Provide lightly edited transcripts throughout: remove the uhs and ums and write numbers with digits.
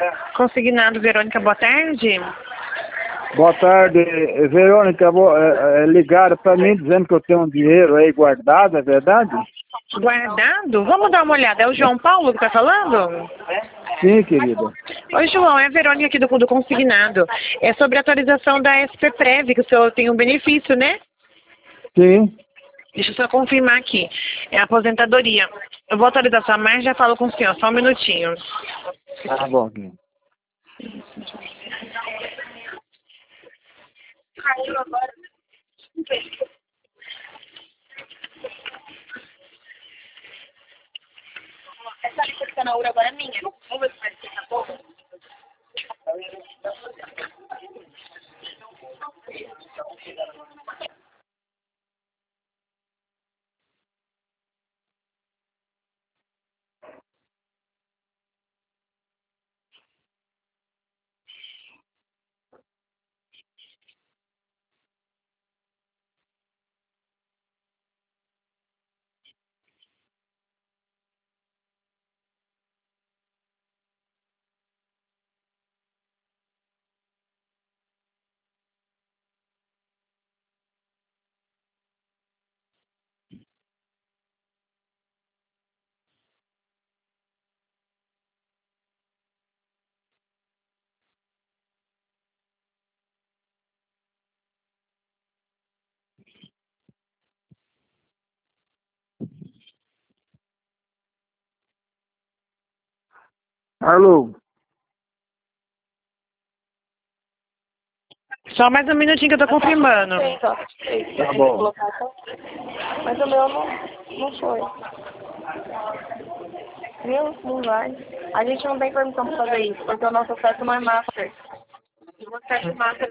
Consignado, Verônica, boa tarde. Boa tarde, Verônica. Ligaram para mim dizendo que eu tenho um dinheiro aí guardado, é verdade? Guardado? Vamos dar uma olhada. É o João Paulo que está falando? Sim, querida. Oi, João. É a Verônica aqui do Consignado. É sobre a atualização da SPPrev, que o senhor tem um benefício, né? Sim. Deixa eu só confirmar aqui. É a aposentadoria. Eu vou atualizar sua margem e já falo com o senhor. Só um minutinho. Tá bom, querida. Caiu agora. Essa lista que está na URA agora é minha. Vamos ver se vai ser na boca. Alô? Só mais um minutinho que eu tô confirmando. Tá bom. Mas o meu não foi. Viu? Não vai. A gente não tem permissão para fazer isso, porque o nosso acesso não é master. O acesso é master.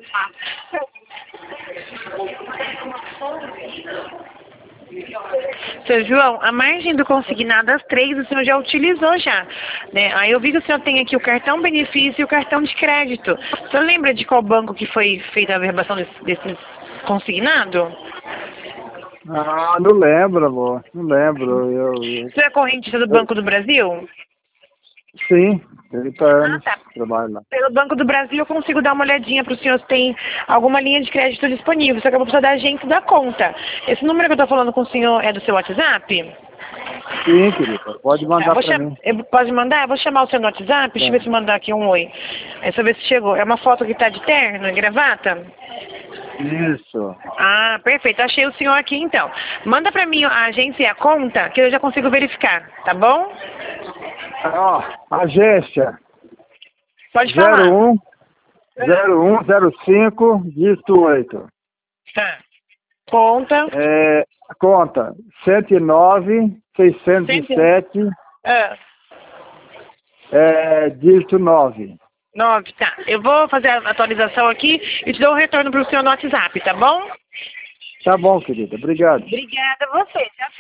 Seu João, a margem do consignado às 3 o senhor já utilizou já, né? Aí eu vi que o senhor tem aqui o cartão benefício e o cartão de crédito. O senhor lembra de qual banco que foi feita a verbação desse consignado? Ah, não lembro, amor. Não lembro. O senhor é correntista do Banco do Brasil? Sim, 30 anos. Tá. Trabalho lá. Pelo Banco do Brasil eu consigo dar uma olhadinha para o senhor se tem alguma linha de crédito disponível, só que eu vou precisar da agente da conta. Esse número que eu estou falando com o senhor é do seu WhatsApp? Sim, querida. Pode mandar para mim. Pode mandar? Eu vou chamar o seu no WhatsApp, deixa eu ver se mandar aqui um oi. Deixa eu ver se chegou. É uma foto que está de terno e gravata? Isso. Ah, perfeito. Achei o senhor aqui então. Manda para mim a agência e a conta que eu já consigo verificar, tá bom? Ó, agência Pode falar. 0105 dígito 8. Tá. Conta. Conta 109 607 dígito 9. 9, tá. Eu vou fazer a atualização aqui e te dou um retorno para o senhor no WhatsApp, tá bom? Tá bom, querida. Obrigado. Obrigada a você. Tchau, tchau.